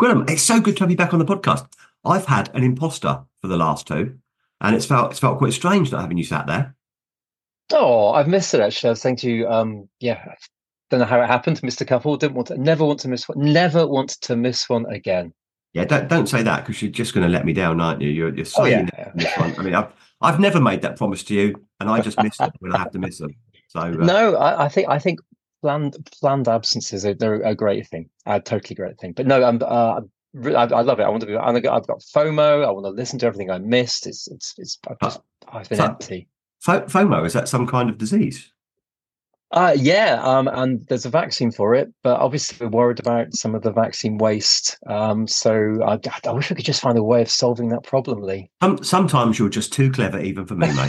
Gwilym, it's so good to have you back on the podcast. I've had an imposter for the last two, and it's felt quite strange not having you sat there. Oh, I've missed it actually. I was saying to you, I don't know how it happened. Missed a couple. Never want to miss one. Never want to miss one again. Yeah, don't say that because you're just going to let me down, aren't you? You're Oh saying yeah, that in this yeah. one. I mean, I've never made that promise to you, and I just miss them when I have to miss them. So No, I think planned absences they're a great thing. A totally great thing. But no, I love it. I want to be. I've got FOMO. I want to listen to everything I missed. It's. uh, I've been fo- empty. FOMO, is that some kind of disease? Yeah, and there's a vaccine for it, but obviously we're worried about some of the vaccine waste. So I wish we could just find a way of solving that problem, Lee. Sometimes you're just too clever, even for me, mate.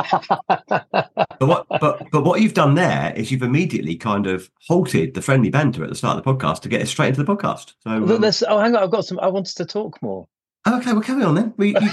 But what you've done there is you've immediately kind of halted the friendly banter at the start of the podcast to get us straight into the podcast. So Hang on, I've got some. I wanted to talk more. okay, well carry on then.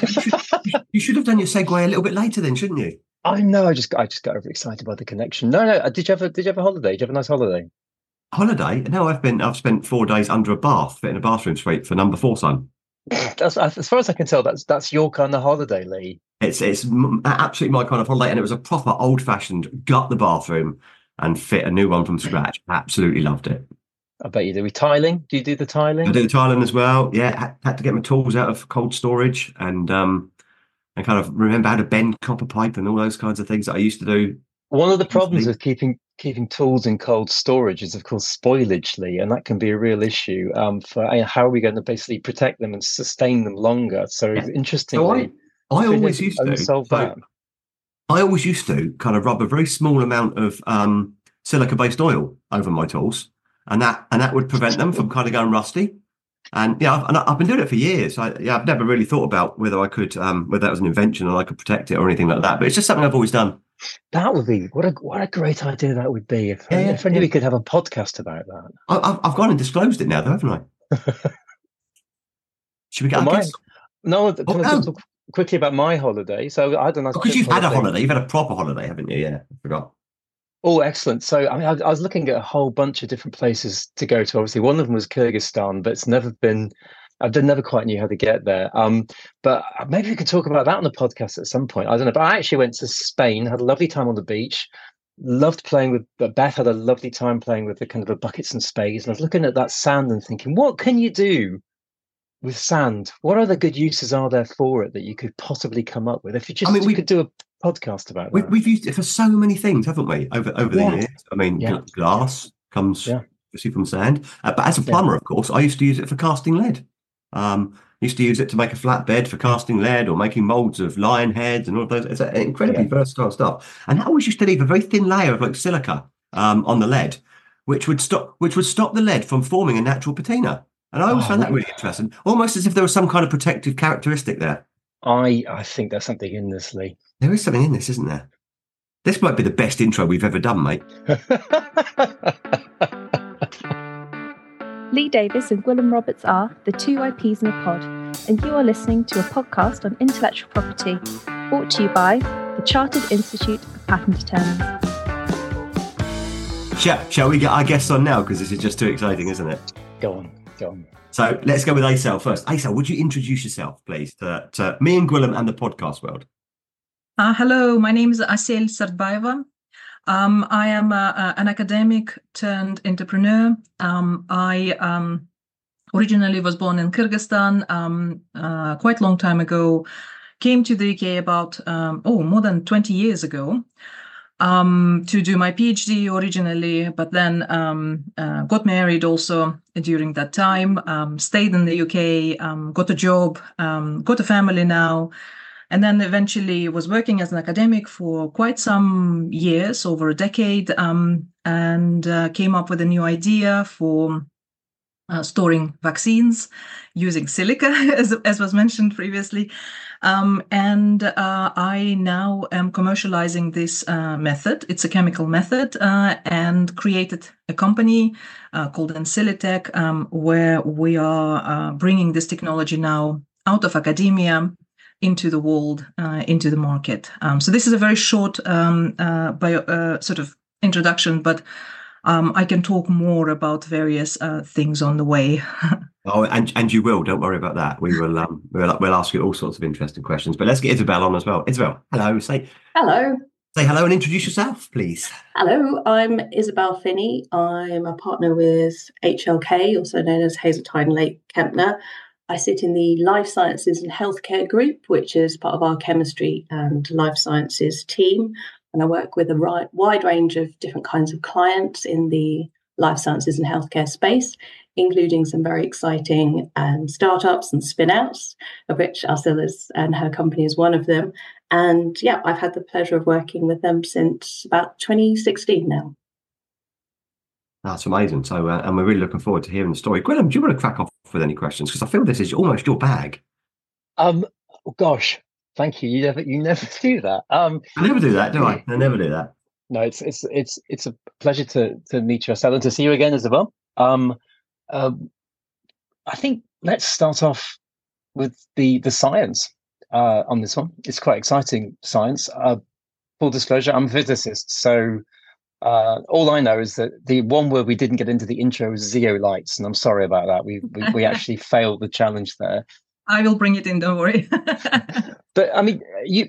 You should have done your segue a little bit later then, shouldn't you? I know. I just got overexcited by the connection. No, no. Did you have a holiday? Did you have a nice holiday? Holiday? No, I've spent 4 days under a bath, fit in a bathroom suite for number four son. That's as far as I can tell. That's your kind of holiday, Lee. It's absolutely my kind of holiday, and it was a proper old fashioned gut the bathroom and fit a new one from scratch. Absolutely loved it. I bet you do. We tiling? Do you do the I tiling? did the Thailand as well. Yeah, had to get my tools out of cold storage and kind of remember how to bend copper pipe and all those kinds of things that I used to do. One of the problems with keeping tools in cold storage is, of course, spoilage, Lee, and that can be a real issue. For how are we going to basically protect them and sustain them longer? So, Yeah. So interestingly, I you always used to. unsolve So that. I always used to kind of rub a very small amount of silica-based oil over my tools, and that would prevent them from kind of going rusty. And yeah, I've been doing it for years. I've never really thought about whether I could, whether that was an invention and I could protect it or anything like that. But it's just something I've always done. That would be what a great idea that would be. If Yeah, yeah, if only yeah. we could have a podcast about that. I've gone and disclosed it now, though, haven't I? Should we get Well, our my guest? no, Oh can I just no, talk quickly about my holiday? So I had a nice because quick you've had a holiday. holiday. You've had a proper holiday, haven't you? Yeah, I forgot. Oh, excellent. So I mean, I was looking at a whole bunch of different places to go to. Obviously, one of them was Kyrgyzstan, but it's never been. Never quite knew how to get there. But maybe we could talk about that on the podcast at some point. I don't know. But I actually went to Spain, had a lovely time on the beach, loved playing with. Beth had a lovely time playing with the kind of the buckets and spades. And I was looking at that sand and thinking, what can you do with sand? What other good uses are there for it that you could possibly come up with? If I mean, you could do a podcast about we, that. we've used it for so many things, haven't we, over the Yeah, years? I mean, yeah, glass comes yeah, obviously from sand, but as a yeah, plumber, of course, I used to use it for casting lead. Used to use it to make a flatbed for casting lead or making molds of lion heads and all of those. It's incredibly yeah. versatile stuff. And I always used to leave a very thin layer of like silica on the lead, which would stop the lead from forming a natural patina. And I always Oh, found that really interesting, almost as if there was some kind of protective characteristic there. I think there's something in this, Lee. There is something in this, isn't there? This might be the best intro we've ever done, mate. Lee Davis and Gwilym Roberts are the two IPs in a pod, and you are listening to a podcast on intellectual property, brought to you by the Chartered Institute of Patent Attorneys. Shall we get our guests on now? Because this is just too exciting, isn't it? Go on, go on. So let's go with Aisel first. Aisel, would you introduce yourself, please, to me and Gwilym and the podcast world? Hello, my name is Aisel Sardbayeva. I am an academic turned entrepreneur. I originally was born in Kyrgyzstan quite a long time ago, came to the UK about more than 20 years ago to do my PhD originally, but then got married also during that time, stayed in the UK, got a job, got a family now. And then eventually was working as an academic for quite some years, over a decade, and came up with a new idea for storing vaccines using silica, as was mentioned previously. And I now am commercializing this method. It's a chemical method, and created a company called Ensilitech, where we are bringing this technology now out of academia into the world, into the market. So this is a very short sort of introduction, but I can talk more about various things on the way. Oh, and you will. Don't worry about that. We'll ask you all sorts of interesting questions. But let's get Isabel on as well. Isabel, hello. Hello. Say hello and introduce yourself, please. Hello, I'm Isabel Finney. I'm a partner with HLK, also known as Hazeltine Lake Kempner. I sit in the Life Sciences and Healthcare group, which is part of our chemistry and life sciences team. And I work with a wide range of different kinds of clients in the life sciences and healthcare space, including some very exciting startups and spin-outs, of which Arcilla and her company is one of them. And yeah, I've had the pleasure of working with them since about 2016 now. That's amazing. So, and we're really looking forward to hearing the story. Gwilym, do you want to crack off with any questions? Because I feel this is almost your bag. Gosh, thank you. You never do that. I never do that, do I? I never do that. No, it's a pleasure to meet you, Arcilla, and to see you again as well. I think let's start off with the science on this one. It's quite exciting science. Full disclosure, I'm a physicist, so all I know is that the one word we didn't get into the intro was zeolites, and I'm sorry about that. We actually failed the challenge there. I will bring it in, don't worry. But I mean,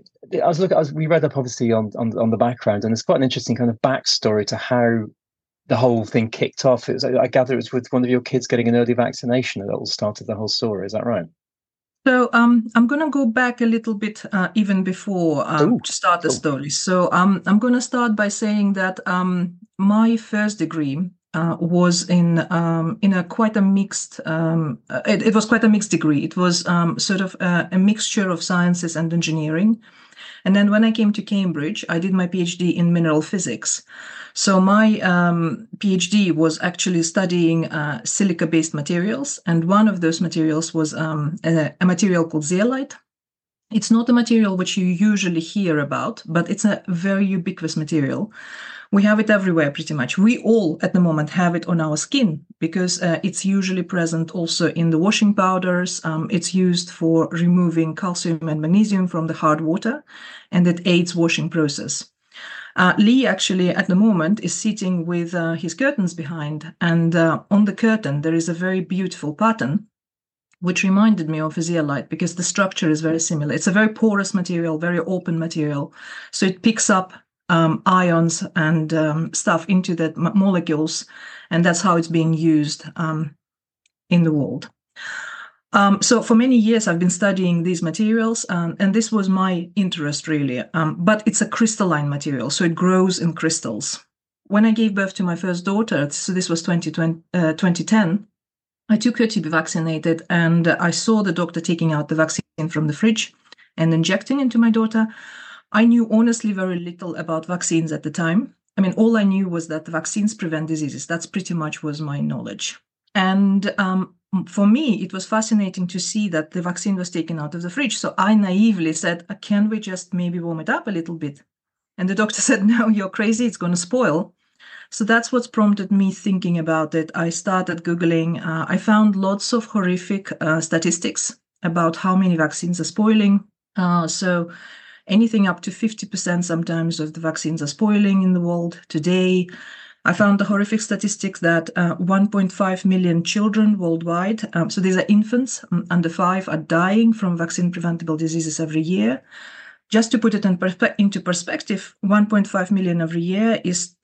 we read up obviously on the background, and it's quite an interesting kind of backstory to how the whole thing kicked off. I gather it was with one of your kids getting an early vaccination that all started the whole story. Is that right? So I'm going to go back a little bit even before to start the story. So I'm going to start by saying that my first degree was in a quite a mixed. It was quite a mixed degree. It was sort of a mixture of sciences and engineering. And then when I came to Cambridge, I did my PhD in mineral physics. So my PhD was actually studying silica-based materials, and one of those materials was a material called zeolite. It's not a material which you usually hear about, but it's a very ubiquitous material. We have it everywhere pretty much. We all at the moment have it on our skin because it's usually present also in the washing powders. It's used for removing calcium and magnesium from the hard water, and it aids washing process. Lee actually at the moment is sitting with his curtains behind, and on the curtain there is a very beautiful pattern which reminded me of a zeolite because the structure is very similar. It's a very porous material, very open material, so it picks up ions and stuff into the molecules, and that's how it's being used in the world. So for many years I've been studying these materials, and this was my interest really, but it's a crystalline material, so it grows in crystals. When I gave birth to my first daughter, so this was 2010, I took her to be vaccinated, and I saw the doctor taking out the vaccine from the fridge and injecting into my daughter. I knew honestly very little about vaccines at the time. I mean, all I knew was that the vaccines prevent diseases. That's pretty much was my knowledge. And for me, it was fascinating to see that the vaccine was taken out of the fridge. So I naively said, can we just maybe warm it up a little bit? And the doctor said, no, you're crazy. It's going to spoil. So that's what's prompted me thinking about it. I started Googling. I found lots of horrific statistics about how many vaccines are spoiling. So anything up to 50% sometimes of the vaccines are spoiling in the world today. I found the horrific statistics that 1.5 million children worldwide, so these are infants under 5, are dying from vaccine-preventable diseases every year. Just to put it into perspective, 1.5 million every year is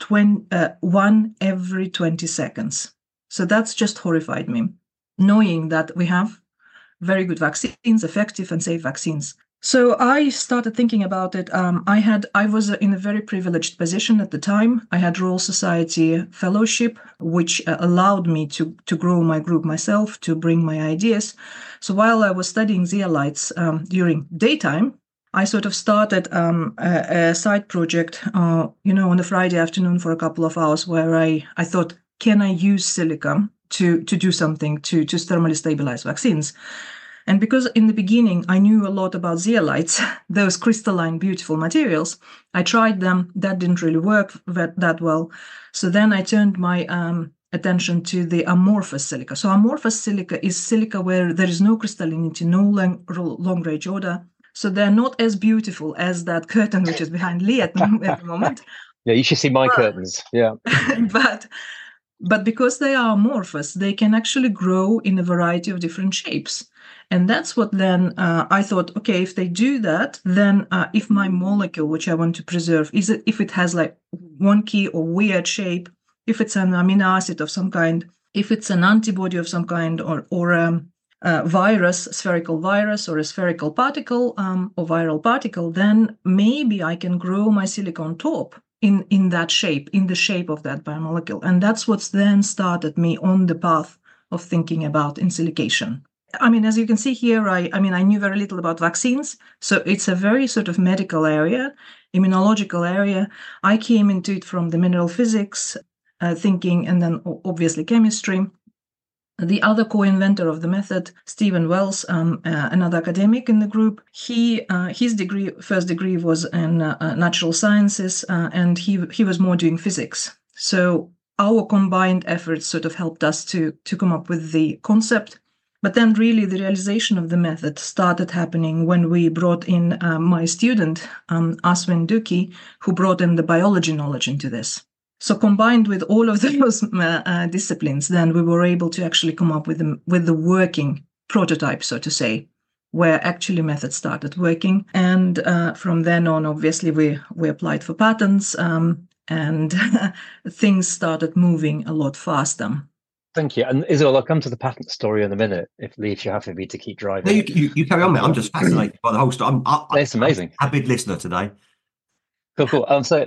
1 every 20 seconds. So that's just horrified me, knowing that we have very good vaccines, effective and safe vaccines. So I started thinking about it. I was in a very privileged position at the time. I had Royal Society Fellowship, which allowed me to grow my group myself, to bring my ideas. So while I was studying zeolites during daytime, I sort of started a side project, on a Friday afternoon for a couple of hours where I thought, can I use silica to do something to thermally stabilize vaccines? And because in the beginning I knew a lot about zeolites, those crystalline, beautiful materials, I tried them. That didn't really work that well. So then I turned my attention to the amorphous silica. So amorphous silica is silica where there is no crystallinity, no long-range order. So they're not as beautiful as that curtain which is behind Lee at the moment, Yeah, you should see my curtains. Yeah. But because they are amorphous, they can actually grow in a variety of different shapes. And that's what then I thought, okay, if they do that, then if my molecule, which I want to preserve, if it has like wonky or weird shape, if it's an amino acid of some kind, if it's an antibody of some kind, or a virus, spherical virus, or a spherical particle, or viral particle, then maybe I can grow my silica on top in that shape, in the shape of that biomolecule. And that's what's then started me on the path of thinking about insilication. I mean, as you can see here, I knew very little about vaccines. So it's a very sort of medical area, immunological area. I came into it from the mineral physics thinking, and then obviously chemistry. The other co-inventor of the method, Stephen Wells, another academic in the group, his first degree was in natural sciences, and he was more doing physics. So our combined efforts sort of helped us to come up with the concept. But then really the realization of the method started happening when we brought in my student, Aswin Dukhi, who brought in the biology knowledge into this. So combined with all of those disciplines, then we were able to actually come up with the working prototype, so to say, where actually methods started working. And from then on, obviously, we applied for patents, and things started moving a lot faster. Thank you. And Isabel, I'll come to the patent story in a minute, if you're happy for me to keep driving. No, you carry on, mate. I'm just fascinated by the whole story. It's amazing. I'm a big listener today. Cool. So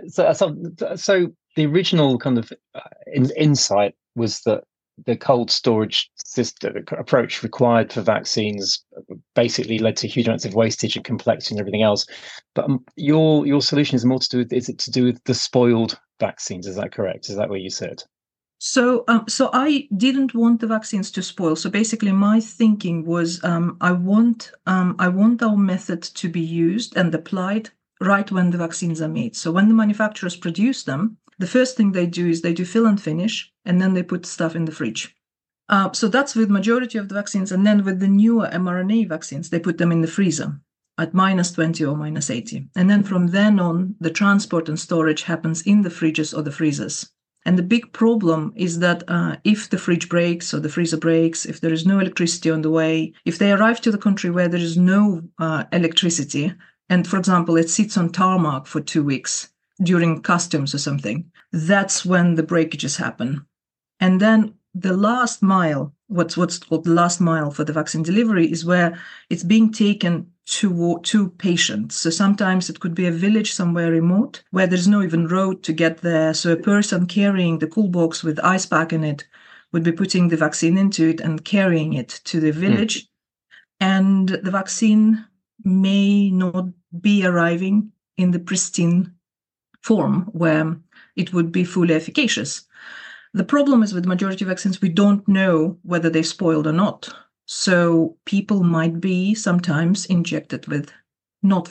the original kind of insight was that the cold storage system approach required for vaccines basically led to huge amounts of wastage and complexity and everything else. But your solution is more to do with, is it to do with the spoiled vaccines? Is that correct? Is that what you said? So I didn't want the vaccines to spoil. So basically, my thinking was I want our method to be used and applied right when the vaccines are made. So when the manufacturers produce them, the first thing they do is they do fill and finish, and then they put stuff in the fridge. So that's with majority of the vaccines. And then with the newer mRNA vaccines, they put them in the freezer at -20 or -80. And then from then on, the transport and storage happens in the fridges or the freezers. And the big problem is that if the fridge breaks or the freezer breaks, if there is no electricity on the way, if they arrive to the country where there is no electricity, and for example, it sits on tarmac for 2 weeks during customs or something, that's when the breakages happen. And then the last mile, what's called the last mile for the vaccine delivery, is where it's being taken to patients. So sometimes it could be a village somewhere remote where there's no even road to get there. So a person carrying the cool box with ice pack in it would be putting the vaccine into it and carrying it to the village. And the vaccine may not be arriving in the pristine form where it would be fully efficacious. The problem is with the majority of vaccines, we don't know whether they spoiled or not. So people might be sometimes injected with not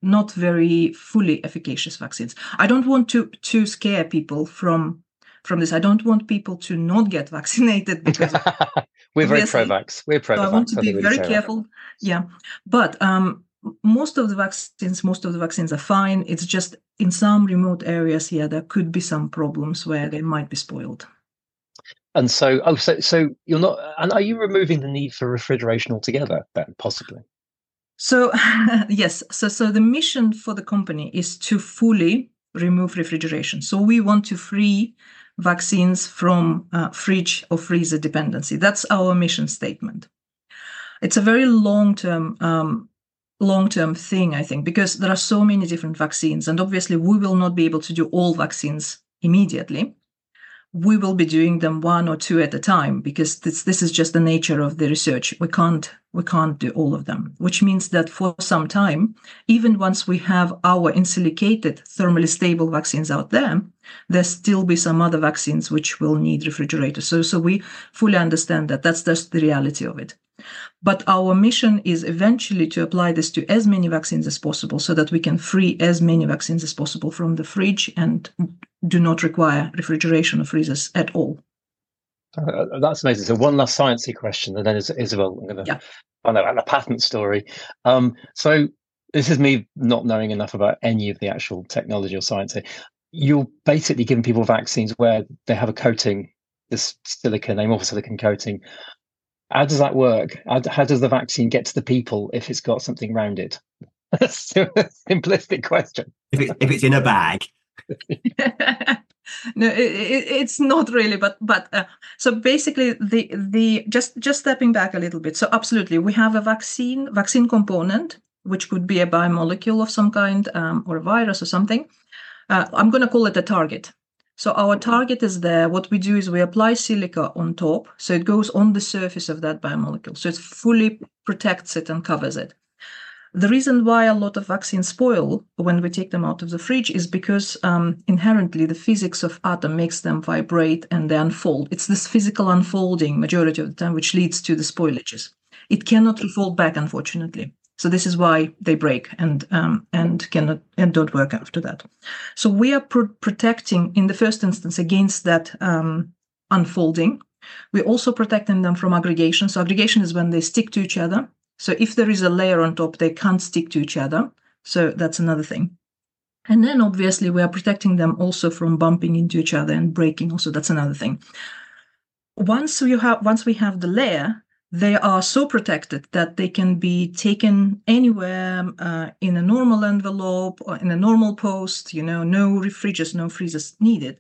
very fully efficacious vaccines. I don't want to scare people from this. I don't want people to not get vaccinated because we're very pro-vax. We're pro-vax. So I want to be very careful. Yeah, but most of the vaccines are fine. It's just in some remote areas here there could be some problems where they might be spoiled. And so you're not. And are you removing the need for refrigeration altogether? Then possibly. So yes. So the mission for the company is to fully remove refrigeration. So we want to free vaccines from fridge or freezer dependency. That's our mission statement. It's a very long-term thing, I think, because there are so many different vaccines, and obviously we will not be able to do all vaccines immediately. We will be doing them 1 or 2 at a time because this is just the nature of the research. We can't do all of them, which means that for some time, even once we have our insilicated, thermally stable vaccines out there still be some other vaccines which will need refrigerators. So we fully understand that. That's just the reality of it. But our mission is eventually to apply this to as many vaccines as possible so that we can free as many vaccines as possible from the fridge and do not require refrigeration or freezers at all. That's amazing. So one last sciencey question, and then Isabel, I'm going to find out the patent story. So this is me not knowing enough about any of the actual technology or science. you're basically giving people vaccines where they have a coating, this silicon, amorphous silicon coating. How does that work? How does the vaccine get to the people if it's got something around it? That's a simplistic question. If it's in a bag. No, it's not really, but so basically the just stepping back a little bit. So absolutely, we have a vaccine component, which could be a biomolecule of some kind, or a virus or something. I'm going to call it a target. So our target is there. What we do is we apply silica on top, so it goes on the surface of that biomolecule, so it fully protects it and covers it. The reason why a lot of vaccines spoil when we take them out of the fridge is because inherently the physics of atom makes them vibrate and they unfold. It's this physical unfolding majority of the time which leads to the spoilages. It cannot refold back, unfortunately. So this is why they break and cannot and don't work after that. So we are protecting in the first instance against that unfolding. We're also protecting them from aggregation. So aggregation is when they stick to each other. So if there is a layer on top, they can't stick to each other. So that's another thing. And then obviously we are protecting them also from bumping into each other and breaking. Also, that's another thing. Once we have the layer, they are so protected that they can be taken anywhere in a normal envelope or in a normal post. No refrigerators, no freezers needed.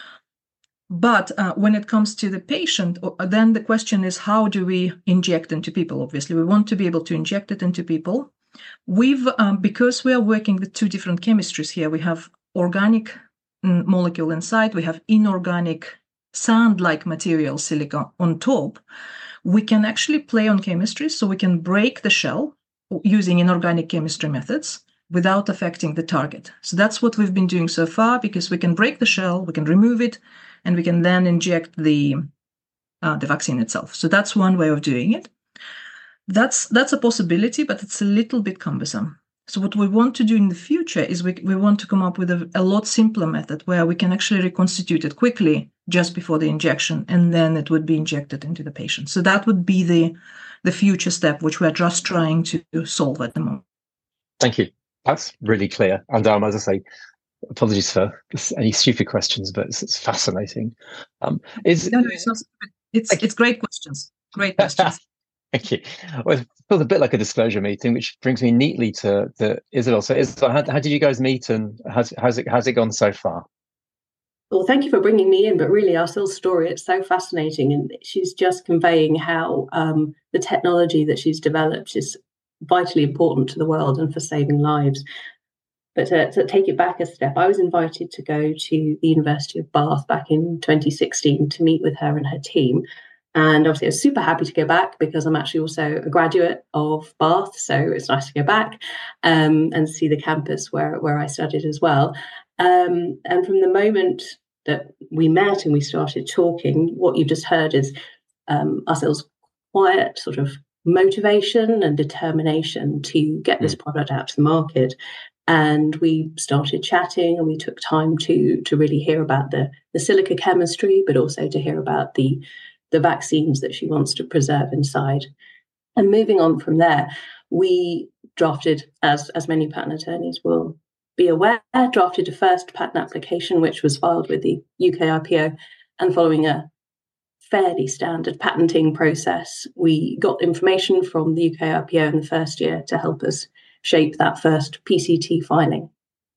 But when it comes to the patient, then the question is, how do we inject into people? Obviously, we want to be able to inject it into people. Because we are working with two different chemistries here, we have organic molecule inside, we have inorganic sand-like material, silica, on top. We can actually play on chemistry, so we can break the shell using inorganic chemistry methods without affecting the target. So that's what we've been doing so far, because we can break the shell, we can remove it, and we can then inject the vaccine itself. So that's one way of doing it. That's a possibility, but it's a little bit cumbersome. So what we want to do in the future is we want to come up with a lot simpler method where we can actually reconstitute it quickly just before the injection, and then it would be injected into the patient. So that would be the future step, which we're just trying to solve at the moment. Thank you. That's really clear. And as I say, apologies for any stupid questions, but it's fascinating. It's not stupid. It's great questions. Great questions. Thank you. Well, it feels a bit like a disclosure meeting, which brings me neatly to Isabel. So, Isabel, how did you guys meet, and how's it gone so far? Well, thank you for bringing me in, but really Arcel's story, it's so fascinating, and she's just conveying how the technology that she's developed is vitally important to the world and for saving lives. But to take it back a step, I was invited to go to the University of Bath back in 2016 to meet with her and her team. And obviously I was super happy to go back because I'm actually also a graduate of Bath. So it's nice to go back and see the campus where I studied as well. And from the moment that we met and we started talking, what you've just heard is Arcel's quiet sort of motivation and determination to get this product out to the market. And we started chatting, and we took time to really hear about the silica chemistry, but also to hear about the vaccines that she wants to preserve inside. And moving on from there, we drafted, as many patent attorneys will be aware, drafted a first patent application, which was filed with the UK IPO. And following a fairly standard patenting process, we got information from the UK IPO in the first year to help us shape that first PCT filing.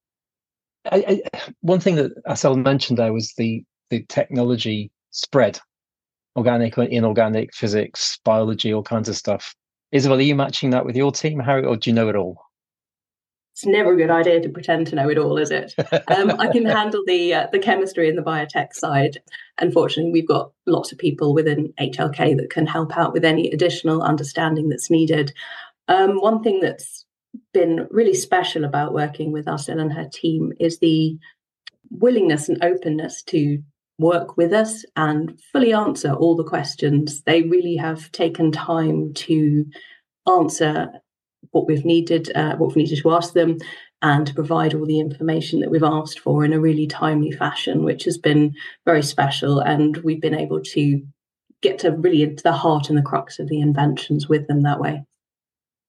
One thing that Arcel mentioned there was the technology spread, organic or inorganic, physics, biology, all kinds of stuff. Isabel, are you matching that with your team, Harry, or do you know it all? It's never a good idea to pretend to know it all, is it? I can handle the chemistry and the biotech side. Unfortunately, we've got lots of people within HLK that can help out with any additional understanding that's needed. One thing that's been really special about working with Arcel and her team is the willingness and openness to work with us and fully answer all the questions. They really have taken time to answer what we've needed to ask them, and to provide all the information that we've asked for in a really timely fashion, which has been very special. And we've been able to get to really into the heart and the crux of the inventions with them that way.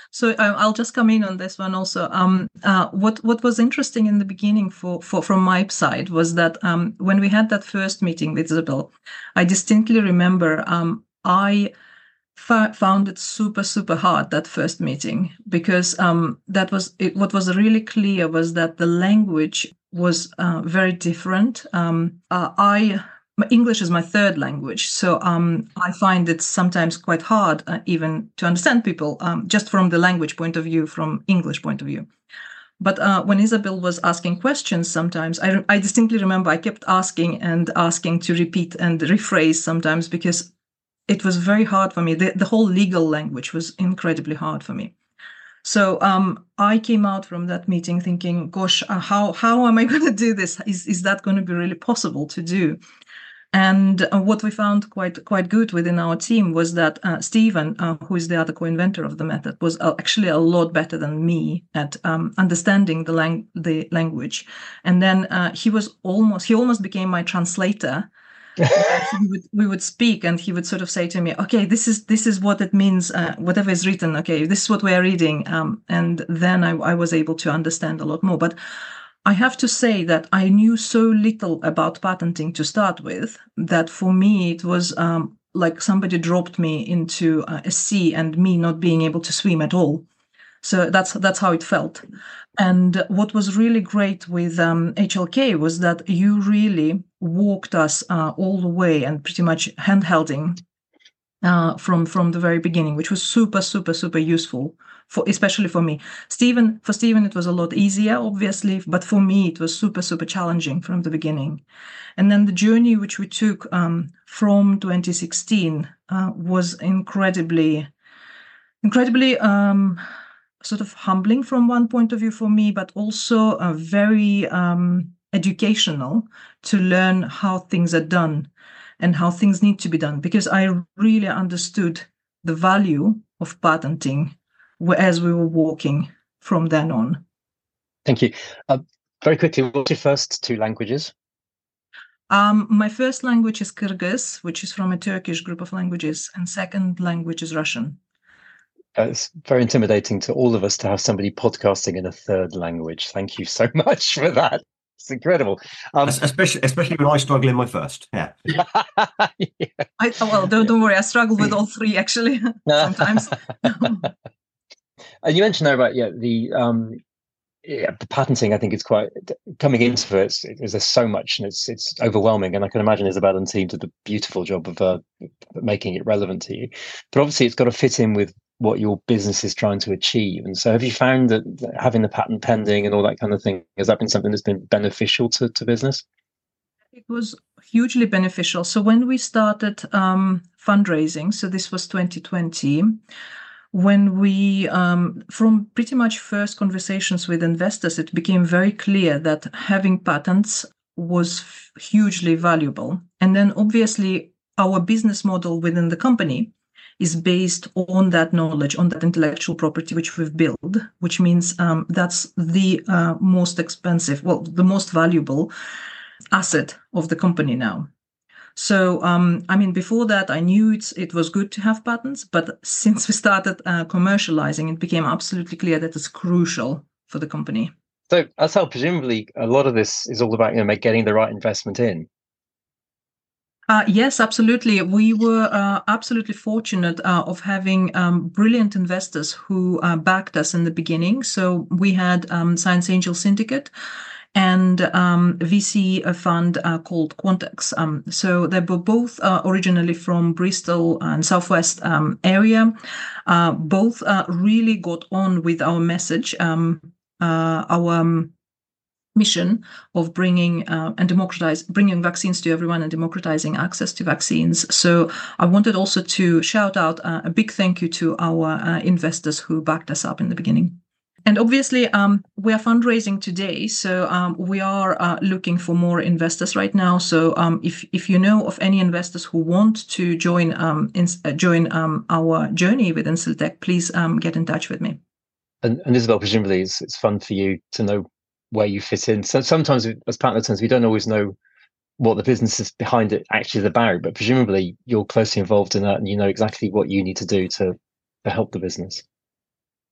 So I'll just come in on this one also. What was interesting in the beginning from my side was that when we had that first meeting with Isabel, I distinctly remember I found it super hard, that first meeting, because what was really clear was that the language was very different. English is my third language, so I find it sometimes quite hard even to understand people just from the language point of view, from English point of view. But when Isabel was asking questions, sometimes I distinctly remember I kept asking to repeat and rephrase sometimes, because it was very hard for me. The whole legal language was incredibly hard for me. So I came out from that meeting thinking, gosh, how am I going to do this? Is that going to be really possible to do? And what we found quite good within our team was that Stephen, who is the other co-inventor of the method, was actually a lot better than me at understanding the language. And then he almost became my translator. we would speak, and he would sort of say to me, okay, this is what it means, whatever is written, okay, this is what we are reading, and then I was able to understand a lot more. But I have to say that I knew so little about patenting to start with, that for me it was like somebody dropped me into a sea and me not being able to swim at all. So that's how it felt. And what was really great with HLK was that you really walked us all the way and pretty much handholding from the very beginning, which was super useful, especially for me. For Stephen, it was a lot easier, obviously, but for me, it was super challenging from the beginning. And then the journey which we took from 2016 was incredibly sort of humbling from one point of view for me, but also very educational to learn how things are done and how things need to be done, because I really understood the value of patenting as we were walking from then on. Thank you. Very quickly, what's your first two languages? My first language is Kyrgyz, which is from a Turkish group of languages, and second language is Russian. It's very intimidating to all of us to have somebody podcasting in a third language. Thank you so much for that. It's incredible. Especially when I struggle in my first. Yeah. Yeah. Don't worry. I struggle with all three, actually, sometimes. And you mentioned there about the patenting. I think it's quite coming into it. There's so much, and it's overwhelming. And I can imagine Isabel and team did a beautiful job of making it relevant to you. But obviously, it's got to fit in with what your business is trying to achieve. And so have you found that having the patent pending and all that kind of thing, has that been something that's been beneficial to business? It was hugely beneficial. So when we started fundraising, so this was 2020, when we, from pretty much first conversations with investors, it became very clear that having patents was hugely valuable. And then obviously our business model within the company is based on that knowledge, on that intellectual property which we've built, which means that's the most expensive, the most valuable asset of the company now. So, before that, I knew it was good to have patents, but since we started commercializing, it became absolutely clear that it's crucial for the company. So that's how presumably a lot of this is all about, getting the right investment in. Yes, absolutely. We were absolutely fortunate of having brilliant investors who backed us in the beginning. So we had Science Angel Syndicate and VC fund called Quantex. So they were both originally from Bristol and Southwest area. Both really got on with our message, our mission of bringing vaccines to everyone and democratizing access to vaccines. So I wanted also to shout out a big thank you to our investors who backed us up in the beginning. And obviously, we are fundraising today, so we are looking for more investors right now. So if you know of any investors who want to join our journey with Insiltech, please get in touch with me. And Isabel, presumably, it's fun for you to know where you fit in. So sometimes, as partner terms, we don't always know what the business is behind it actually is about, but presumably you're closely involved in that, and you know exactly what you need to do to help the business.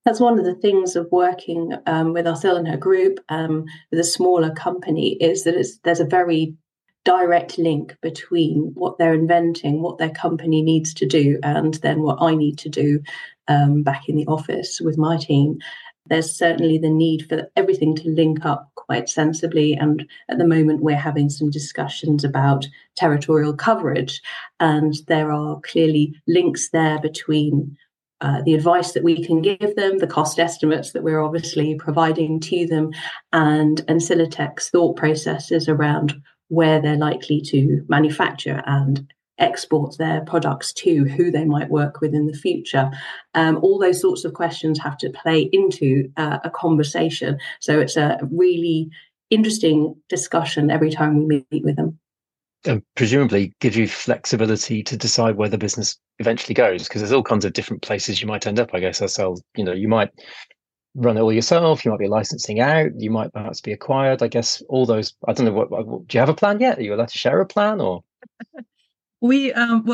That's one of the things of working with Arcel and her group, with a smaller company, is that there's a very direct link between what they're inventing, what their company needs to do, and then what I need to do back in the office with my team. There's certainly the need for everything to link up quite sensibly. And at the moment, we're having some discussions about territorial coverage. And there are clearly links there between the advice that we can give them, the cost estimates that we're obviously providing to them, and Ancilitech's thought processes around where they're likely to manufacture and export their products to, who they might work with in the future. All those sorts of questions have to play into a conversation. So it's a really interesting discussion every time we meet with them. And presumably gives you flexibility to decide where the business eventually goes, because there's all kinds of different places you might end up, I guess. You might run it all yourself, you might be licensing out, you might perhaps be acquired. I guess all those, I don't know, what do you have a plan yet? Are you allowed to share a plan, or? We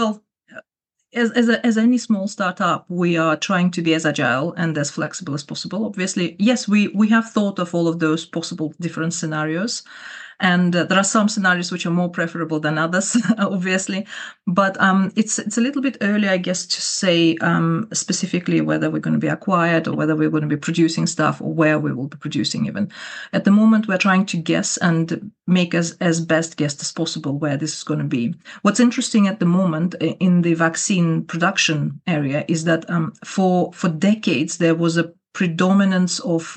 as any small startup, we are trying to be as agile and as flexible as possible. Obviously, yes, we have thought of all of those possible different scenarios, and there are some scenarios which are more preferable than others, obviously. But it's a little bit early, I guess, to say specifically whether we're going to be acquired or whether we're going to be producing stuff or where we will be producing even. At the moment, we're trying to guess and make as best guess as possible where this is going to be. What's interesting at the moment in the vaccine production area is that for decades there was a predominance of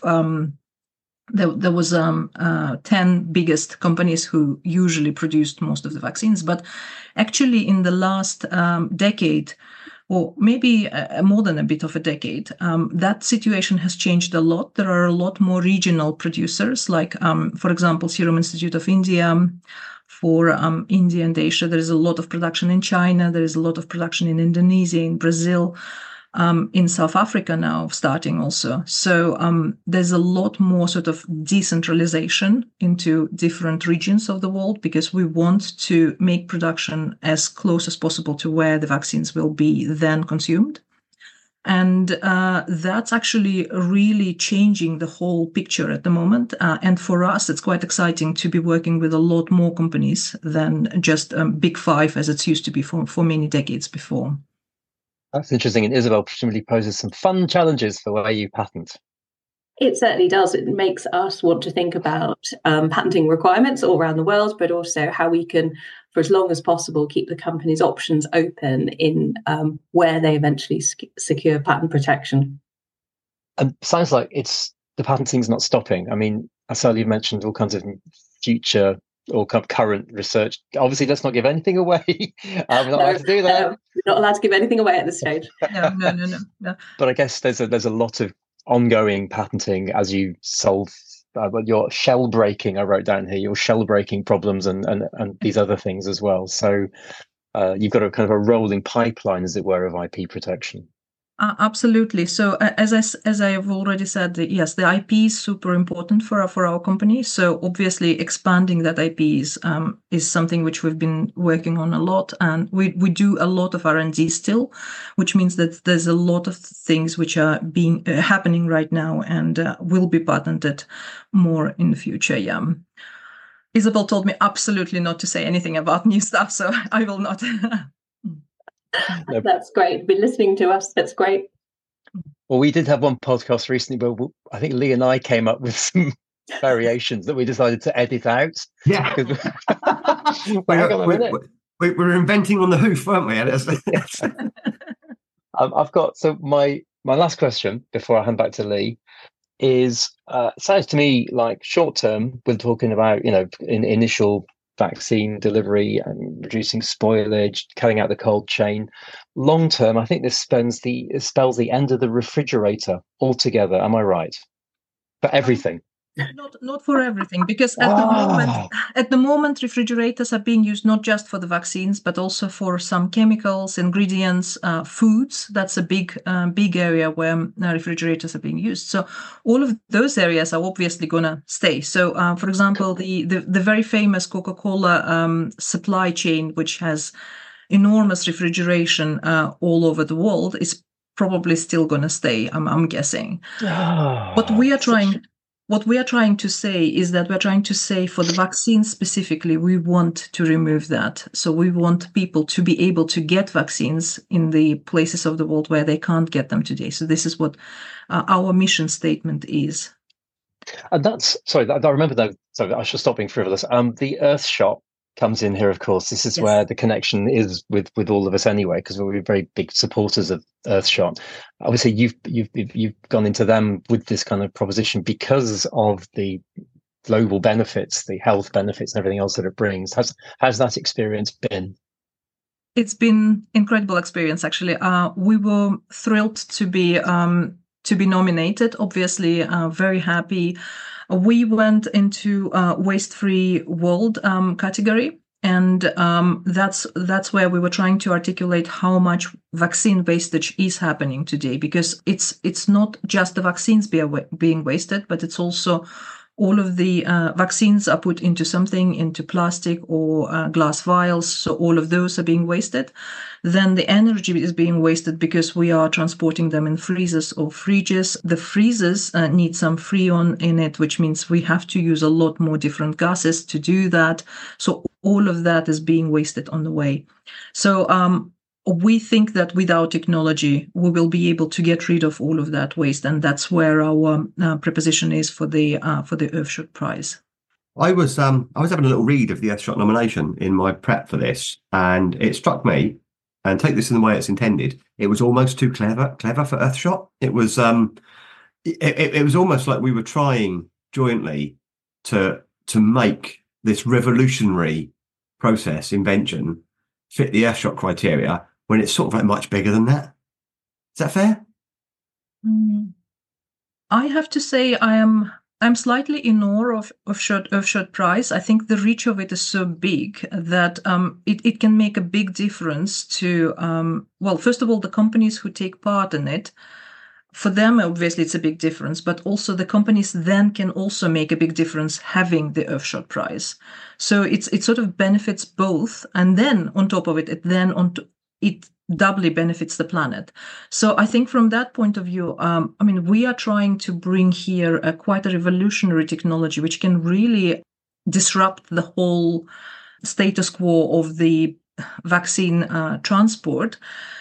there was 10 biggest companies who usually produced most of the vaccines, but actually in the last decade, or maybe more than a bit of a decade, that situation has changed a lot. There are a lot more regional producers, like, for example, Serum Institute of India. For India and Asia, there is a lot of production in China. There is a lot of production in Indonesia, in Brazil, in South Africa now, starting also. So there's a lot more sort of decentralization into different regions of the world, because we want to make production as close as possible to where the vaccines will be then consumed. And that's actually really changing the whole picture at the moment. And for us, it's quite exciting to be working with a lot more companies than just Big Five, as it's used to be for many decades before. That's interesting. And Isabel presumably poses some fun challenges for where you patent. It certainly does. It makes us want to think about patenting requirements all around the world, but also how we can, for as long as possible, keep the company's options open in where they eventually secure patent protection. Sounds like the patenting's not stopping. I mean, Arcel, you mentioned all kinds of future or current research. Obviously, let's not give anything away. We're not allowed to do that. We're not allowed to give anything away at this stage. No. But I guess there's a lot of ongoing patenting as you solve your shell breaking. I wrote down here your shell breaking problems and these other things as well. So you've got a kind of a rolling pipeline, as it were, of IP protection. Absolutely. So as I have already said, yes, the IP is super important for our company. So obviously expanding that IP is something which we've been working on a lot, and we do a lot of R&D still, which means that there's a lot of things which are happening right now and will be patented more in the future. Yeah. Isabel told me absolutely not to say anything about new stuff, so I will not. That's great. Been listening to us. That's great. Well, we did have one podcast recently, but I think Lee and I came up with some variations that we decided to edit out. Yeah. We were inventing on the hoof, weren't we? I've got, so my last question before I hand back to Lee is, sounds to me like short term, we're talking about, in initial vaccine delivery and reducing spoilage, cutting out the cold chain. Long term, I think this spells the end of the refrigerator altogether. Am I right? For everything. Not for everything, because at the moment refrigerators are being used not just for the vaccines, but also for some chemicals, ingredients, foods. That's a big area where refrigerators are being used. So all of those areas are obviously going to stay. So for example, the very famous Coca-Cola supply chain, which has enormous refrigeration all over the world, is probably still going to stay, I'm guessing. Oh, What we are trying to say is that we're trying to say for the vaccine specifically, we want to remove that. So we want people to be able to get vaccines in the places of the world where they can't get them today. So this is what our mission statement is. And that's, sorry, I remember that. So I should stop being frivolous. The Earthshot comes in here, of course. This is where the connection is with all of us anyway, because we're very big supporters of Earthshot. Obviously, you've gone into them with this kind of proposition because of the global benefits, the health benefits, and everything else that it brings. How's that experience been? It's been incredible experience, actually. We were thrilled to be nominated. Obviously, very happy. We went into waste-free world category, and that's where we were trying to articulate how much vaccine wastage is happening today, because it's not just the vaccines being wasted, but it's also all of the vaccines are put into plastic or glass vials. So all of those are being wasted. Then the energy is being wasted because we are transporting them in freezers or fridges. The freezers need some freon in it, which means we have to use a lot more different gases to do that. So all of that is being wasted on the way. So we think that with our technology, we will be able to get rid of all of that waste, and that's where our proposition is for the Earthshot Prize. I was having a little read of the Earthshot nomination in my prep for this, and it struck me, and take this in the way it's intended, it was almost too clever for Earthshot. It was it was almost like we were trying jointly to make this revolutionary invention fit the Earthshot criteria, when it's sort of like much bigger than that. Is that fair? I have to say I'm slightly in awe of Earthshot Prize. I think the reach of it is so big that it can make a big difference to, well, first of all, the companies who take part in it. For them, obviously, it's a big difference, but also the companies then can also make a big difference having the Earthshot Prize. So it sort of benefits both, and then on top of it, it doubly benefits the planet. So I think from that point of view, we are trying to bring here quite a revolutionary technology which can really disrupt the whole status quo of the vaccine transport,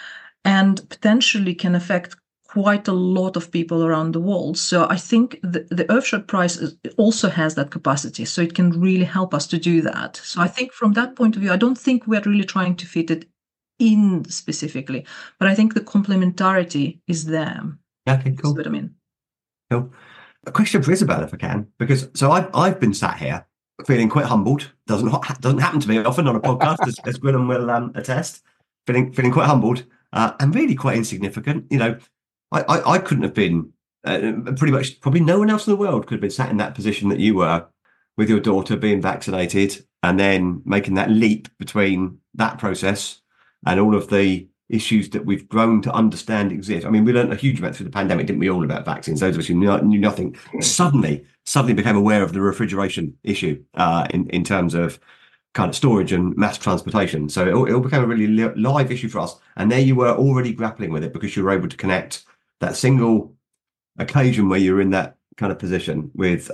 and potentially can affect quite a lot of people around the world. So I think the Earthshot Prize also has that capacity, so it can really help us to do that. So I think from that point of view, I don't think we're really trying to fit it in specifically, but I think the complementarity is there. Okay, cool. That's what I mean. Cool. A question for Isabel, if I can, because I've been sat here feeling quite humbled. Doesn't happen to me often on a podcast, as Gwilym will attest. Feeling quite humbled and really quite insignificant. You know, I couldn't have been pretty much, probably no one else in the world could have been sat in that position that you were, with your daughter being vaccinated and then making that leap between that process and all of the issues that we've grown to understand exist. I mean, we learned a huge amount through the pandemic, didn't we, all about vaccines? Those of us who knew nothing suddenly became aware of the refrigeration issue in terms of kind of storage and mass transportation. So it all became a really live issue for us. And there you were already grappling with it because you were able to connect that single occasion where you're in that kind of position with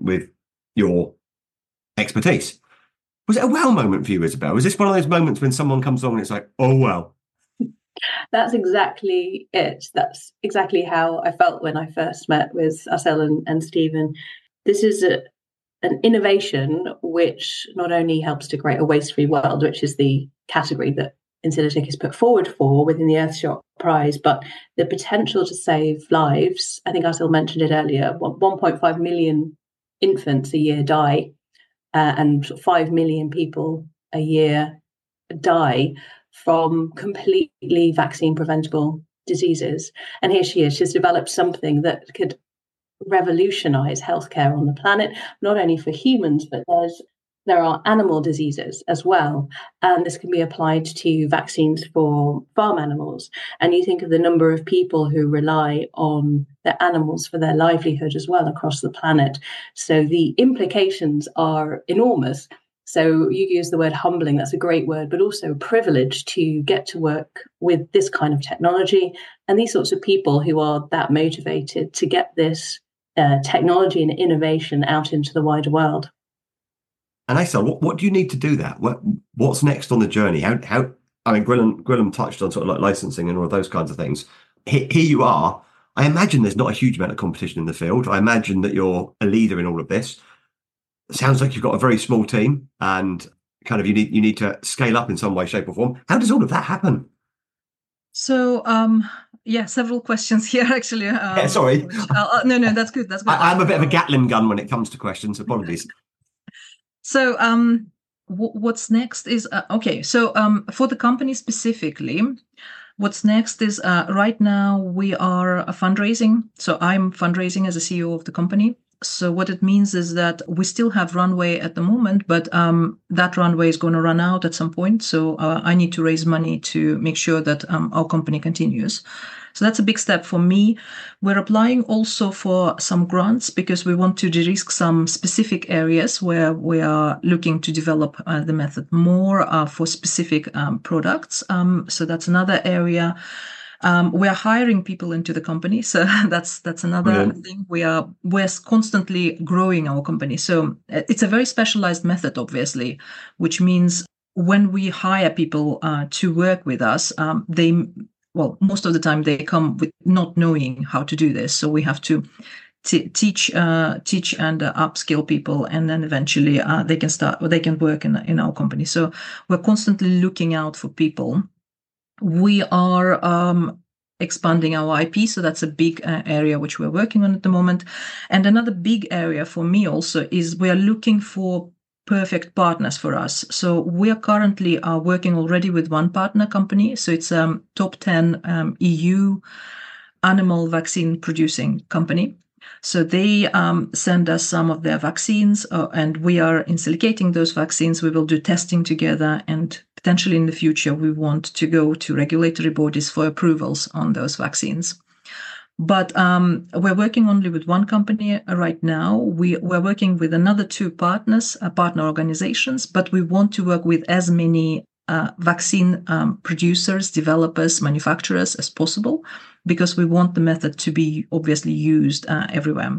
your expertise. Was it a wow moment for you, Isabel? Was this one of those moments when someone comes along and it's like, oh, well? That's exactly it. That's exactly how I felt when I first met with Asel and Stephen. This is an innovation which not only helps to create a waste-free world, which is the category that Incilitic is put forward for within the Earthshot Prize, but the potential to save lives. I think Asel mentioned it earlier, 1.5 million infants a year die, and 5 million people a year die from completely vaccine preventable diseases. And here she is, she's developed something that could revolutionize healthcare on the planet, not only for humans, but there are animal diseases as well. And this can be applied to vaccines for farm animals. And you think of the number of people who rely on their animals for their livelihood as well across the planet. So the implications are enormous. So you use the word humbling, that's a great word, but also privileged to get to work with this kind of technology and these sorts of people who are that motivated to get this technology and innovation out into the wider world. And Asa, what do you need to do that? What's next on the journey? How I mean, Gwilym touched on sort of like licensing and all of those kinds of things. Here you are. I imagine there's not a huge amount of competition in the field. I imagine that you're a leader in all of this. It sounds like you've got a very small team and kind of you need to scale up in some way, shape or form. How does all of that happen? So, several questions here, actually. Sorry. No, that's good. That's good. I'm a bit of a Gatling gun when it comes to questions. Apologies. So, what's next is, for the company specifically, what's next is right now we are fundraising. So I'm fundraising as a CEO of the company. So what it means is that we still have runway at the moment, but that runway is going to run out at some point. So I need to raise money to make sure that our company continues. So that's a big step for me. We're applying also for some grants because we want to de-risk some specific areas where we are looking to develop the method more for specific products. So that's another area. We are hiring people into the company, so that's another thing. We're constantly growing our company. So it's a very specialized method, obviously, which means when we hire people to work with us, most of the time they come with not knowing how to do this. So we have to teach and upskill people, and then eventually they can work in our company. So we're constantly looking out for people. We are expanding our IP, so that's a big area which we're working on at the moment. And another big area for me also is we are looking for perfect partners for us. So we are currently working already with one partner company. So it's a top 10 EU animal vaccine producing company. So they send us some of their vaccines and we are insilicating those vaccines. We will do testing together, and potentially in the future, we want to go to regulatory bodies for approvals on those vaccines. But we're working only with one company right now. We're working with another two partner organizations, but we want to work with as many vaccine producers, developers, manufacturers as possible, because we want the method to be obviously used everywhere.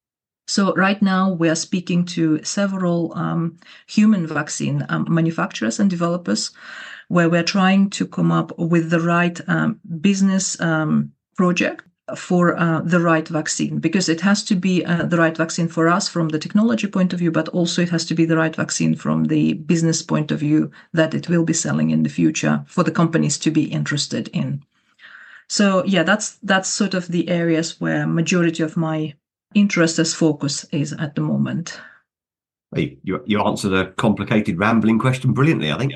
So right now we are speaking to several human vaccine manufacturers and developers, where we're trying to come up with the right business project for the right vaccine, because it has to be the right vaccine for us from the technology point of view, but also it has to be the right vaccine from the business point of view that it will be selling in the future for the companies to be interested in. So yeah, that's sort of the areas where majority of my interest as focus is at the moment. You answered a complicated, rambling question brilliantly, I think.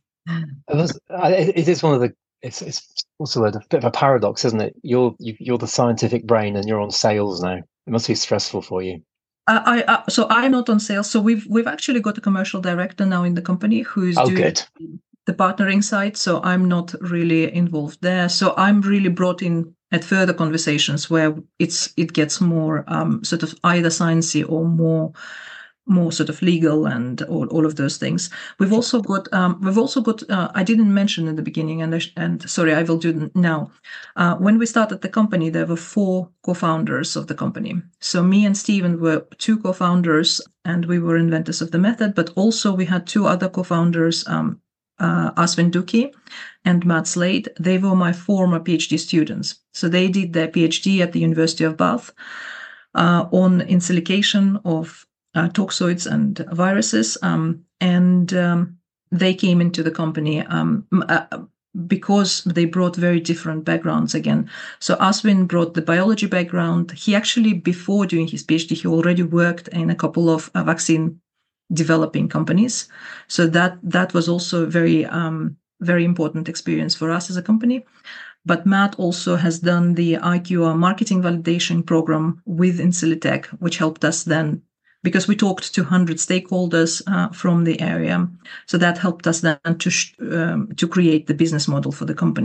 It is one of the. It's what's the word? A bit of a paradox, isn't it? You're the scientific brain, and you're on sales now. It must be stressful for you. So I'm not on sales. So we've actually got a commercial director now in the company who's doing the partnering side. So I'm not really involved there. So I'm really brought in at further conversations where it gets more sort of either sciencey or more sort of legal and all of those things. We've also got I didn't mention in the beginning, and sorry, I will do now. When we started the company, there were 4 co-founders of the company. So me and Stephen were 2 co-founders, and we were inventors of the method. But also we had 2 other co-founders, Aswin Duki and Matt Slade. They were my former PhD students. So they did their PhD at the University of Bath on insilication of toxoids and viruses, and they came into the company because they brought very different backgrounds again. So Aswin brought the biology background. He actually, before doing his PhD, he already worked in a couple of vaccine developing companies. So that was also a very, very important experience for us as a company. But Matt also has done the IQR marketing validation program with Insilitech, which helped us then, because we talked to 100 stakeholders from the area. So that helped us then to create the business model for the company.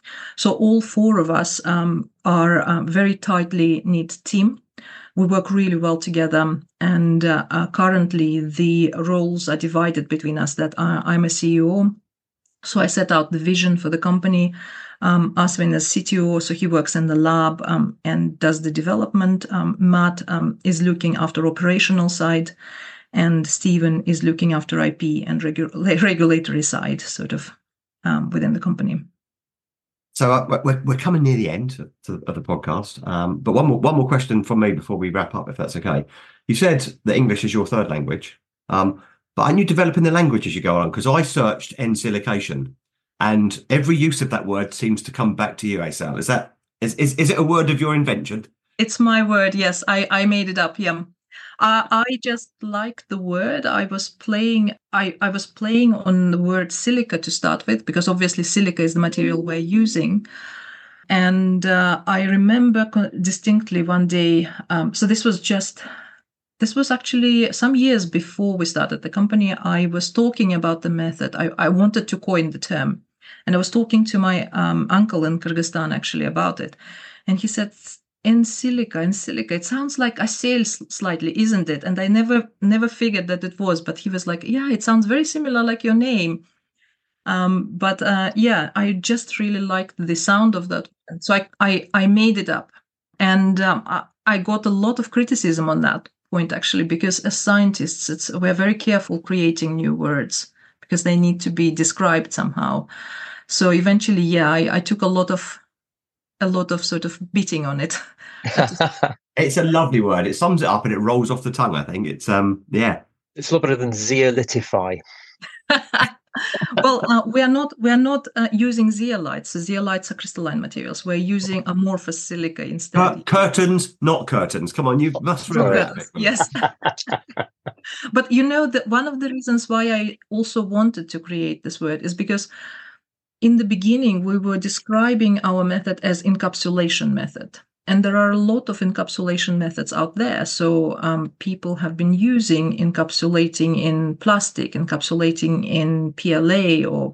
So all four of us are a very tightly knit team. We work really well together, and currently the roles are divided between us. That I'm a CEO, so I set out the vision for the company. Aswin is CTO, so he works in the lab and does the development. Matt is looking after operational side, and Stephen is looking after IP and regulatory side, sort of within the company. So we're coming near the end of the podcast, but one more question from me before we wrap up, if that's okay. You said that English is your third language, but aren't you developing the language as you go on? Because I searched ensilication, and every use of that word seems to come back to you, Aysel. Is it a word of your invention? It's my word. Yes, I made it up. Yeah. I just like the word. I was playing on the word silica to start with, because obviously silica is the material we're using. And I remember distinctly one day, so this was actually some years before we started the company. I was talking about the method. I wanted to coin the term. And I was talking to my uncle in Kyrgyzstan actually about it. And he said, in silica, it sounds like Asyl slightly, isn't it? And I never figured that it was, but he was like, yeah, it sounds very similar like your name. But I just really liked the sound of that. So I made it up. And I got a lot of criticism on that point, actually, because as scientists, we're very careful creating new words because they need to be described somehow. So eventually, I took a lot of sort of beating on it. It's a lovely word. It sums it up and it rolls off the tongue, I think. It's It's a lot better than zeolitify. Well, we are not using zeolites. So zeolites are crystalline materials. We're using amorphous silica instead. Curtains, not curtains. Come on, you must remember. Yes. But you know that one of the reasons why I also wanted to create this word is because in the beginning we were describing our method as encapsulation method. And there are a lot of encapsulation methods out there. So people have been using encapsulating in plastic, encapsulating in PLA or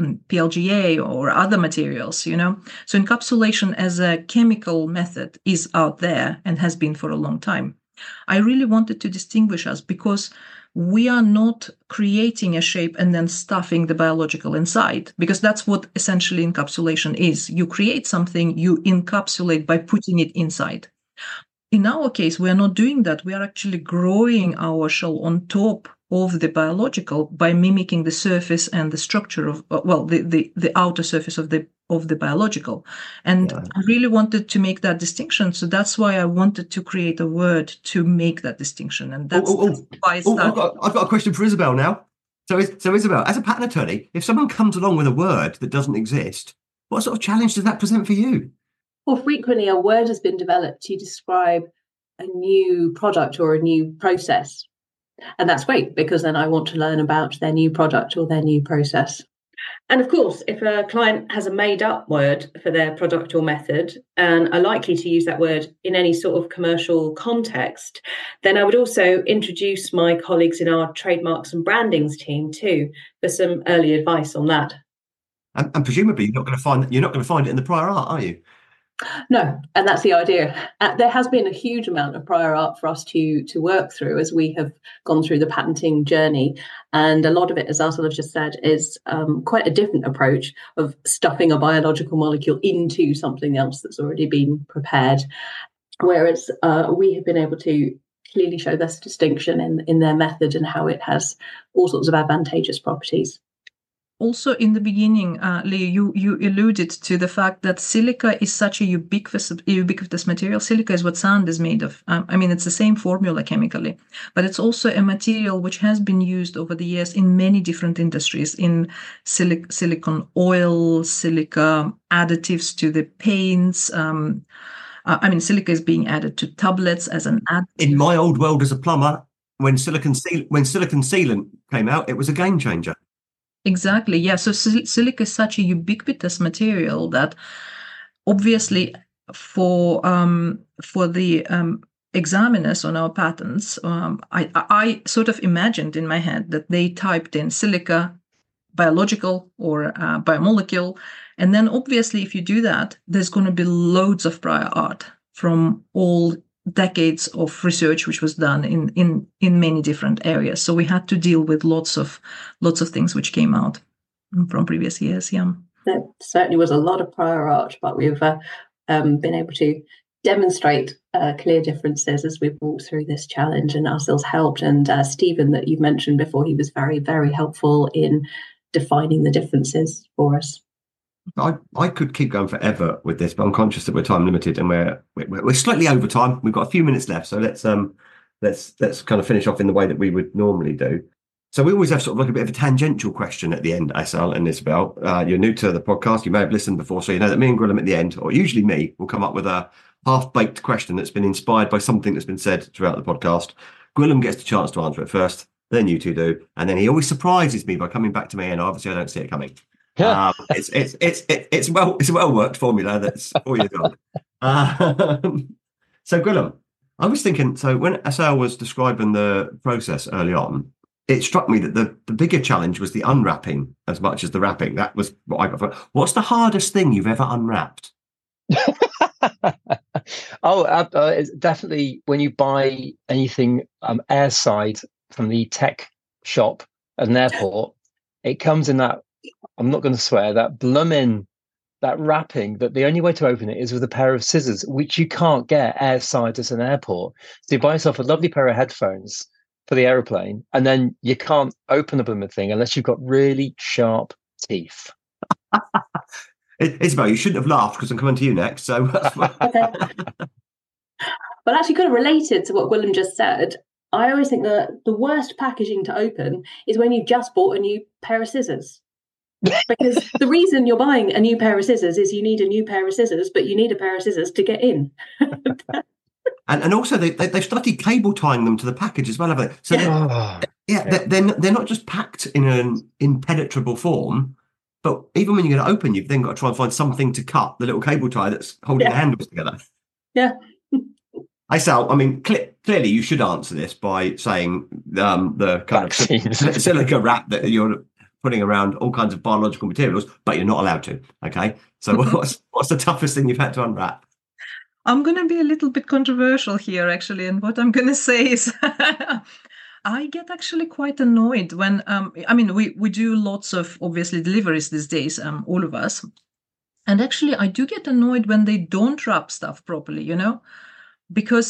PLGA or other materials, you know. So encapsulation as a chemical method is out there and has been for a long time. I really wanted to distinguish us because we are not creating a shape and then stuffing the biological inside, because that's what essentially encapsulation is. You create something, you encapsulate by putting it inside. In our case, we are not doing that. We are actually growing our shell on top of the biological by mimicking the surface and the structure of, the outer surface of the biological. And I really wanted to make that distinction. So that's why I wanted to create a word to make that distinction. And that's why I started. I've got a question for Isabel now. So Isabel, as a patent attorney, if someone comes along with a word that doesn't exist, what sort of challenge does that present for you? Well, frequently a word has been developed to describe a new product or a new process. And that's great, because then I want to learn about their new product or their new process. And of course, if a client has a made-up word for their product or method and are likely to use that word in any sort of commercial context, then I would also introduce my colleagues in our trademarks and brandings team too for some early advice on that. And presumably, you're not going to find it in the prior art, are you? No, and that's the idea. There has been a huge amount of prior art for us to work through as we have gone through the patenting journey. And a lot of it, as Aysel just said, is quite a different approach of stuffing a biological molecule into something else that's already been prepared. Whereas we have been able to clearly show this distinction in their method and how it has all sorts of advantageous properties. Also, in the beginning, Lee, you alluded to the fact that silica is such a ubiquitous material. Silica is what sand is made of. It's the same formula chemically, but it's also a material which has been used over the years in many different industries, in silicon oil, silica additives to the paints. Silica is being added to tablets as an additive. In my old world as a plumber, when silicon sealant came out, it was a game changer. Exactly. Yeah. So silica is such a ubiquitous material that obviously for the examiners on our patents, I sort of imagined in my head that they typed in silica, biological or biomolecule, And then obviously, if you do that, there's going to be loads of prior art from all decades of research which was done in many different areas. So we had to deal with lots of things which came out from previous years. Yeah, there certainly was a lot of prior art, but we've been able to demonstrate clear differences as we've walked through this challenge, and Asil's helped. And Stephen, that you mentioned before, he was very, very helpful in defining the differences for us. I could keep going forever with this, but I'm conscious that we're time limited and we're slightly over time. We've got a few minutes left, so let's kind of finish off in the way that we would normally do. So we always have sort of like a bit of a tangential question at the end, Asil and Isabel. You're new to the podcast, you may have listened before, so you know that me and Gwilym at the end, or usually me, will come up with a half-baked question that's been inspired by something that's been said throughout the podcast. Gwilym gets the chance to answer it first, then you two do, and then he always surprises me by coming back to me, and obviously I don't see it coming. It's a well worked formula that's 4 years old. So Gwilym, I was thinking, so when Asil was describing the process early on, it struck me that the bigger challenge was the unwrapping as much as the wrapping. That was what I got from. What's the hardest thing you've ever unwrapped? It's definitely when you buy anything airside from the tech shop at an airport. It comes in that, I'm not going to swear, that blooming, that wrapping, that the only way to open it is with a pair of scissors, which you can't get airside at an airport. So you buy yourself a lovely pair of headphones for the aeroplane, and then you can't open the blooming thing unless you've got really sharp teeth. Isabel, you shouldn't have laughed because I'm coming to you next. So, okay. Well, actually, kind of related to what Gwilym just said, I always think that the worst packaging to open is when you just bought a new pair of scissors. Because the reason you're buying a new pair of scissors is you need a new pair of scissors, but you need a pair of scissors to get in. and also they've started cable tying them to the package as well, haven't they? So they're not just packed in an impenetrable form, but even when you're going to open, you've then got to try and find something to cut the little cable tie that's holding the handles together. Yeah. Asil, I mean, clearly you should answer this by saying the kind of silica wrap that you're putting around all kinds of biological materials, but you're not allowed to. Okay, so what's the toughest thing you've had to unwrap? I'm going to be a little bit controversial here, actually, and what I'm going to say is I get actually quite annoyed when we do lots of obviously deliveries these days, all of us, and actually I do get annoyed when they don't wrap stuff properly, you know, because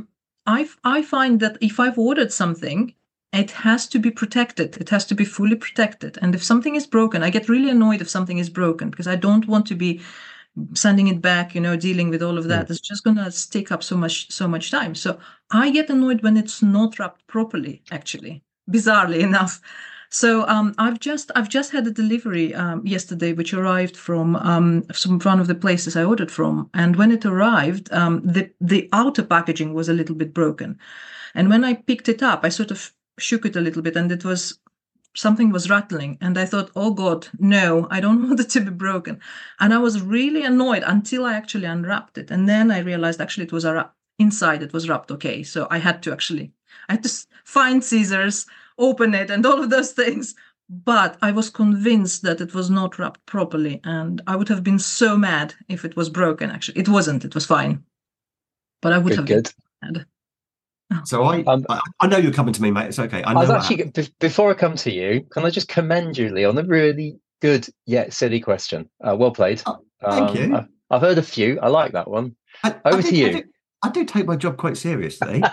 I find that if I've ordered something, it has to be protected. It has to be fully protected. And if something is broken, I get really annoyed if something is broken because I don't want to be sending it back, you know, dealing with all of that. It's just going to take up so much time. So I get annoyed when it's not wrapped properly, actually, bizarrely enough. So I've just had a delivery yesterday, which arrived from one of the places I ordered from. And when it arrived, the outer packaging was a little bit broken. And when I picked it up, I sort of shook it a little bit, and something was rattling, and I thought, oh God, no, I don't want it to be broken. And I was really annoyed until I actually unwrapped it, and then I realized actually it was inside, it was wrapped okay. So I had to find scissors, open it, and all of those things. But I was convinced that it was not wrapped properly, and I would have been so mad if it was broken. Actually, it wasn't; it was fine. But I would have been mad. So I know you're coming to me, mate. It's okay. I was actually, before I come to you, can I just commend you, Lee, on a really good yet silly question? Well played. Thank you. I've heard a few. I like that one. Over to you. I do take my job quite seriously.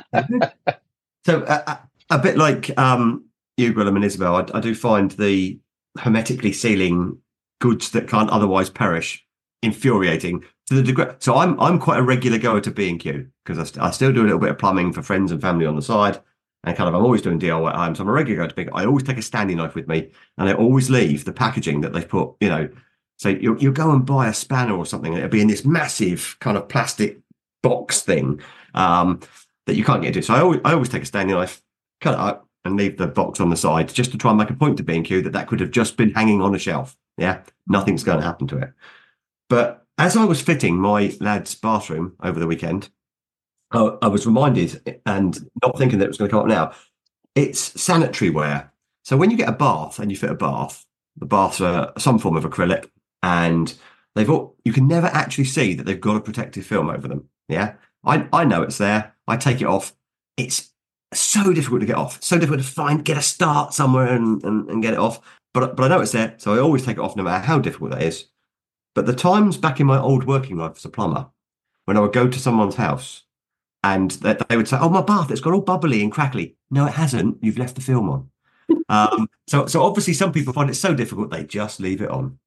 So a bit like you, Gwilym and Isabel, I do find the hermetically sealing goods that can't otherwise perish infuriating to the degree. So I'm quite a regular goer to B&Q because I still do a little bit of plumbing for friends and family on the side, and kind of I'm always doing DIY at home. So I'm a regular goer to B&Q. I always take a Stanley knife with me, and I always leave the packaging that they've put. You know, so you'll go and buy a spanner or something, and it'll be in this massive kind of plastic box thing that you can't get into. So I always take a Stanley knife, cut it up, and leave the box on the side just to try and make a point to B&Q that could have just been hanging on a shelf. Yeah, nothing's going to happen to it. But as I was fitting my lad's bathroom over the weekend, I was reminded, and not thinking that it was going to come up now, it's sanitary ware. So when you get a bath and you fit a bath, the baths are some form of acrylic, and you can never actually see that they've got a protective film over them. Yeah, I know it's there. I take it off. It's so difficult to get off. So difficult to get a start somewhere and get it off. But I know it's there, so I always take it off no matter how difficult that is. But the times back in my old working life as a plumber, when I would go to someone's house and they would say, "Oh, my bath, it's got all bubbly and crackly." No, it hasn't. You've left the film on. So obviously some people find it so difficult they just leave it on.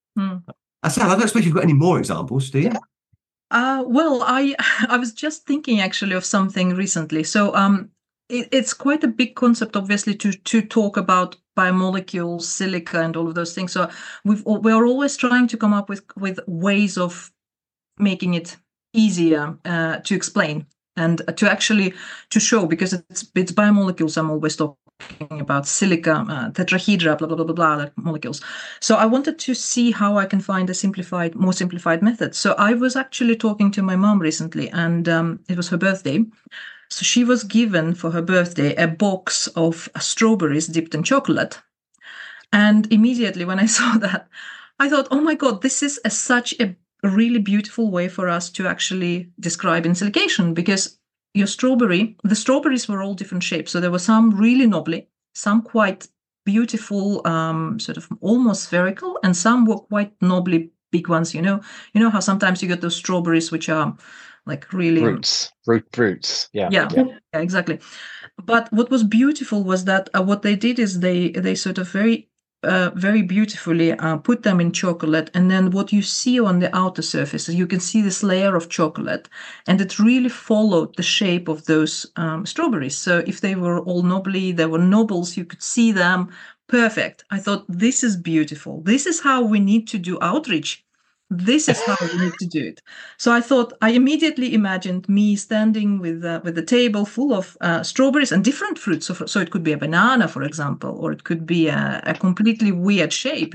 Asal, I don't suppose you've got any more examples, do you? Well, I was just thinking actually of something recently. So it's quite a big concept, obviously, to talk about biomolecules, silica, and all of those things. So we are always trying to come up with ways of making it easier to explain and to show, because it's biomolecules. I'm always talking about silica, tetrahedra, blah, blah, blah, blah, blah, like molecules. So I wanted to see how I can find a more simplified method. So I was actually talking to my mom recently, and it was her birthday. So she was given for her birthday a box of strawberries dipped in chocolate. And immediately when I saw that, I thought, oh my God, this is such a really beautiful way for us to actually describe insilication, because the strawberries were all different shapes. So there were some really knobbly, some quite beautiful, sort of almost spherical, and some were quite knobbly big ones. You know how sometimes you get those strawberries which are like really fruits. Yeah, exactly. But what was beautiful was that what they did is they sort of very beautifully put them in chocolate, and then what you see on the outer surface is you can see this layer of chocolate, and it really followed the shape of those strawberries. So if they were all knobbly, there were nobbles, you could see them perfect. I thought, this is beautiful. This is how we need to do outreach. This is how we need to do it. So I immediately imagined me standing with the table full of strawberries and different fruits. So it could be a banana, for example, or it could be a completely weird shape,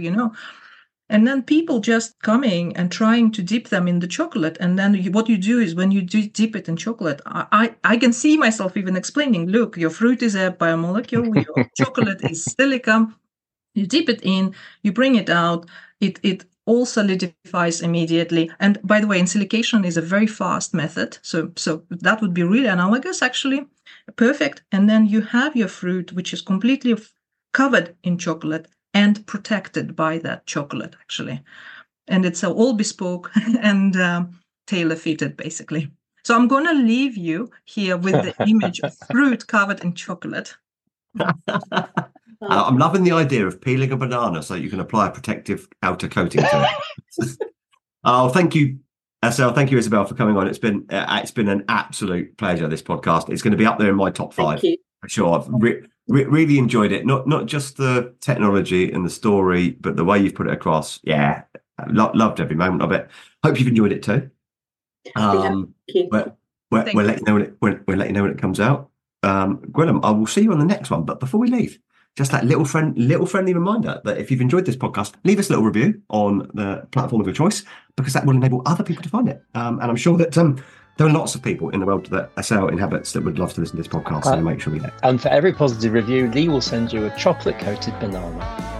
And then people just coming and trying to dip them in the chocolate. And then what you do is when you dip it in chocolate, I can see myself even explaining, look, your fruit is a biomolecule, your chocolate is silica. You dip it in, you bring it out, it all solidifies immediately. And by the way, insilication is a very fast method. So that would be really analogous, actually. Perfect. And then you have your fruit, which is completely covered in chocolate and protected by that chocolate, actually. And it's all bespoke and tailor-fitted, basically. So I'm going to leave you here with the image of fruit covered in chocolate. I'm loving the idea of peeling a banana so you can apply a protective outer coating to it. Oh, thank you, Asal. Thank you, Isabel, for coming on. It's been an absolute pleasure, this podcast. It's going to be up there in my top 5 for sure. I've really enjoyed it. Not just the technology and the story, but the way you've put it across. Yeah, loved every moment of it. Hope you've enjoyed it too. We'll let you know when it comes out. Gwilym, I will see you on the next one. But before we leave, just that little friendly reminder that if you've enjoyed this podcast, leave us a little review on the platform of your choice, because that will enable other people to find it. And I'm sure that there are lots of people in the world that Asal inhabits that would love to listen to this podcast. So make sure we know. And for every positive review, Lee will send you a chocolate-coated banana.